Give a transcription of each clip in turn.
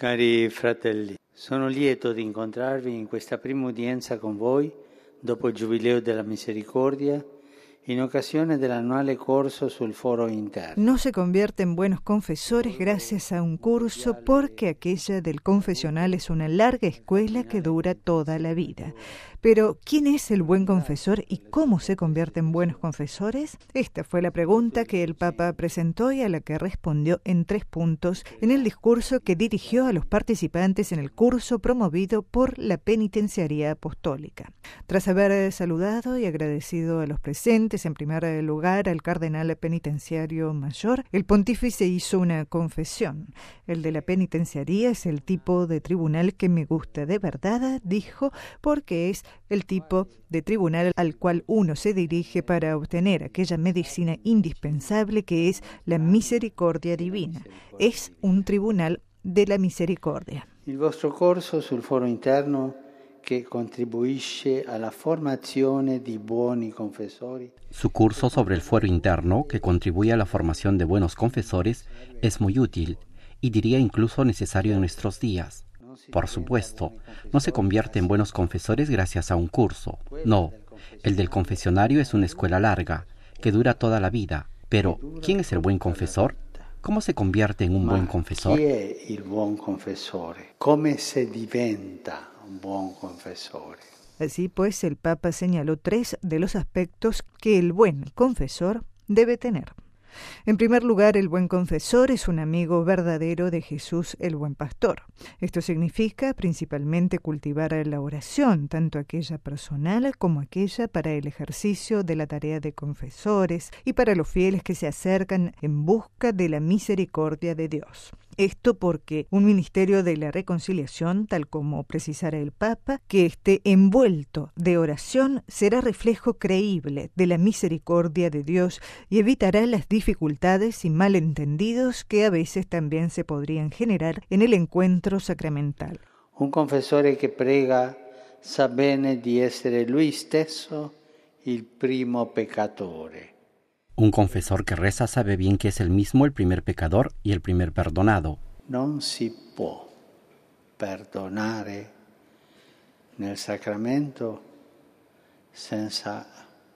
Cari fratelli, sono lieto di incontrarvi in questa prima udienza con voi dopo il Giubileo della Misericordia in occasione dell'annuale corso sul foro interno. No se convierte en buenos confesores gracias a un curso porque aquella del confesional es una larga escuela que dura toda la vida. Pero, ¿quién es el buen confesor y cómo se convierte en buenos confesores? Esta fue la pregunta que el Papa presentó y a la que respondió en 3 puntos en el discurso que dirigió a los participantes en el curso promovido por la Penitenciaría Apostólica. Tras haber saludado y agradecido a los presentes, en primer lugar al cardenal penitenciario mayor, el pontífice hizo una confesión. El de la penitenciaría es el tipo de tribunal que me gusta de verdad, dijo, porque es el tipo de tribunal al cual uno se dirige para obtener aquella medicina indispensable que es la misericordia divina. Es un tribunal de la misericordia. Il vostro corso sul foro interno che contribuisce alla formazione di buoni confessori. Su curso sobre el fuero interno, que contribuye a la formación de buenos confesores, es muy útil y diría incluso necesario en nuestros días. Por supuesto, no se convierte en buenos confesores gracias a un curso. No, el del confesionario es una escuela larga, que dura toda la vida. Pero, ¿quién es el buen confesor? ¿Cómo se convierte en un buen confesor? Chi è il buon confessore? Come si diventa un buon confessore? Así pues, el Papa señaló 3 de los aspectos que el buen confesor debe tener. En primer lugar, el buen confesor es un amigo verdadero de Jesús, el buen pastor. Esto significa principalmente cultivar la oración, tanto aquella personal como aquella para el ejercicio de la tarea de confesores y para los fieles que se acercan en busca de la misericordia de Dios. Esto porque un ministerio de la reconciliación, tal como precisara el Papa, que esté envuelto de oración, será reflejo creíble de la misericordia de Dios y evitará las dificultades y malentendidos que a veces también se podrían generar en el encuentro sacramental. Un confessore che prega sa bene di essere lui stesso il primo peccatore. Un confesor que reza sabe bien que es el mismo el primer pecador y el primer perdonado. Non si può perdonare nel sacramento senza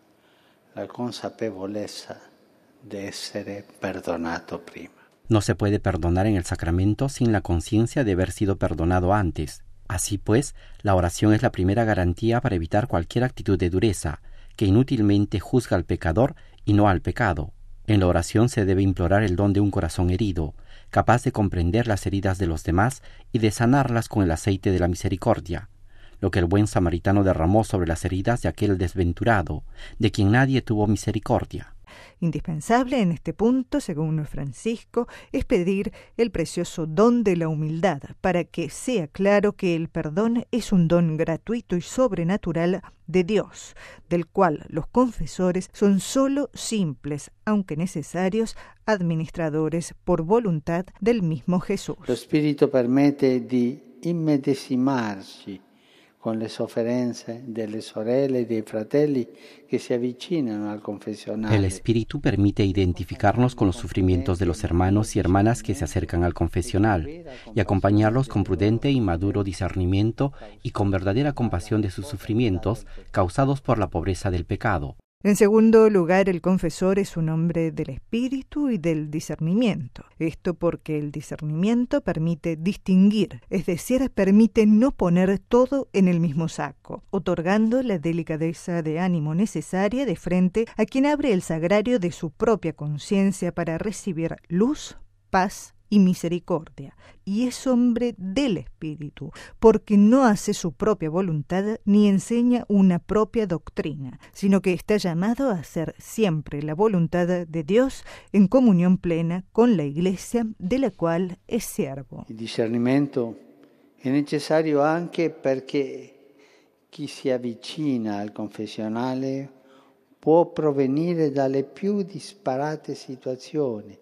la consapevolezza di essere perdonato prima. No se puede perdonar en el sacramento sin la conciencia de haber sido perdonado antes. Así pues, la oración es la primera garantía para evitar cualquier actitud de dureza, que inútilmente juzga al pecador y no al pecado. En la oración se debe implorar el don de un corazón herido, capaz de comprender las heridas de los demás y de sanarlas con el aceite de la misericordia, lo que el buen samaritano derramó sobre las heridas de aquel desventurado, de quien nadie tuvo misericordia. Indispensable en este punto, según Francisco, es pedir el precioso don de la humildad, para que sea claro que el perdón es un don gratuito y sobrenatural de Dios, del cual los confesores son solo simples, aunque necesarios, administradores por voluntad del mismo Jesús. Lo Spirito permette di immedesimarci con le sofferenze delle sorelle e dei fratelli che si avvicinano al confessionale. El Espíritu permite identificarnos con los sufrimientos de los hermanos y hermanas que se acercan al confesional y acompañarlos con prudente y maduro discernimiento y con verdadera compasión de sus sufrimientos causados por la pobreza del pecado. En segundo lugar, el confesor es un hombre del espíritu y del discernimiento. Esto porque el discernimiento permite distinguir, es decir, permite no poner todo en el mismo saco, otorgando la delicadeza de ánimo necesaria de frente a quien abre el sagrario de su propia conciencia para recibir luz, paz y misericordia, y es hombre del espíritu, porque no hace su propia voluntad ni enseña una propia doctrina, sino que está llamado a hacer siempre la voluntad de Dios en comunión plena con la Iglesia, de la cual es siervo. Il discernimento è necessario anche perché chi si avvicina al confessionale può provenire dalle più disparate situazioni,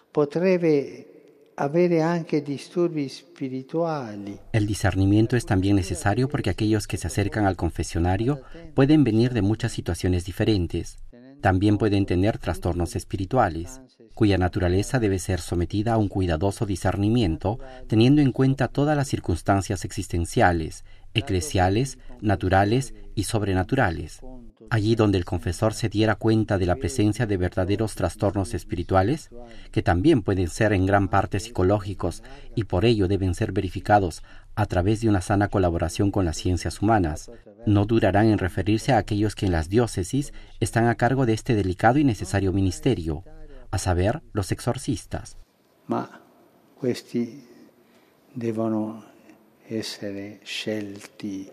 potrebbe avere anche disturbi spirituali. El discernimiento es también necesario porque aquellos que se acercan al confesionario pueden venir de muchas situaciones diferentes. También pueden tener trastornos espirituales. cuya naturaleza debe ser sometida a un cuidadoso discernimiento, teniendo en cuenta todas las circunstancias existenciales, eclesiales, naturales y sobrenaturales. Allí donde el confesor se diera cuenta de la presencia de verdaderos trastornos espirituales, que también pueden ser en gran parte psicológicos y por ello deben ser verificados a través de una sana colaboración con las ciencias humanas, no durarán en referirse a aquellos que en las diócesis están a cargo de este delicado y necesario ministerio, a saber, los exorcistas. Ma questi devono essere scelti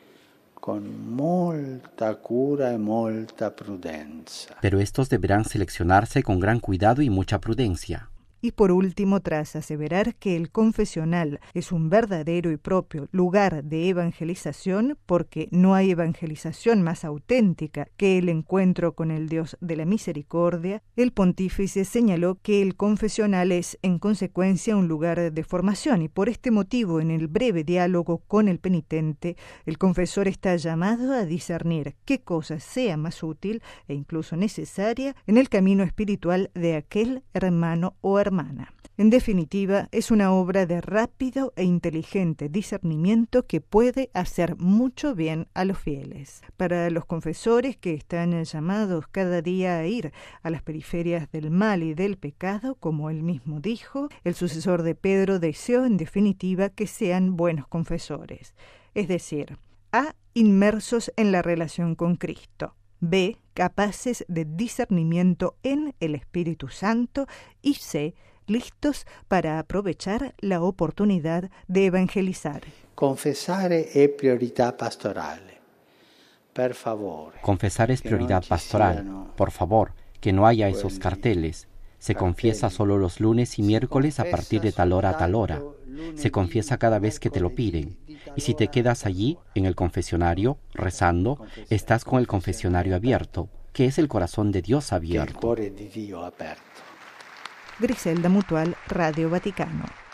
con molta cura y molta prudencia. Pero estos deberán seleccionarse con gran cuidado y mucha prudencia. Y por último, tras aseverar que el confesional es un verdadero y propio lugar de evangelización, porque no hay evangelización más auténtica que el encuentro con el Dios de la misericordia, el pontífice señaló que el confesional es, en consecuencia, un lugar de formación, y por este motivo, en el breve diálogo con el penitente, el confesor está llamado a discernir qué cosa sea más útil e incluso necesaria en el camino espiritual de aquel hermano o hermana. En definitiva, es una obra de rápido e inteligente discernimiento que puede hacer mucho bien a los fieles. Para los confesores que están llamados cada día a ir a las periferias del mal y del pecado, como él mismo dijo, el sucesor de Pedro deseó en definitiva que sean buenos confesores, es decir, A, inmersos en la relación con Cristo, B, capaces de discernimiento en el Espíritu Santo, y C, listos para aprovechar la oportunidad de evangelizar. Confesare è priorità pastorale. Per favore. Confesar es prioridad pastoral. Por favor, que no haya esos carteles. Se confiesa solo los lunes y miércoles a partir de tal hora a tal hora. Se confiesa cada vez que te lo piden. Y si te quedas allí, en el confesionario, rezando, estás con el confesionario abierto, que es el corazón de Dios abierto. Griselda Mutual, Radio Vaticano.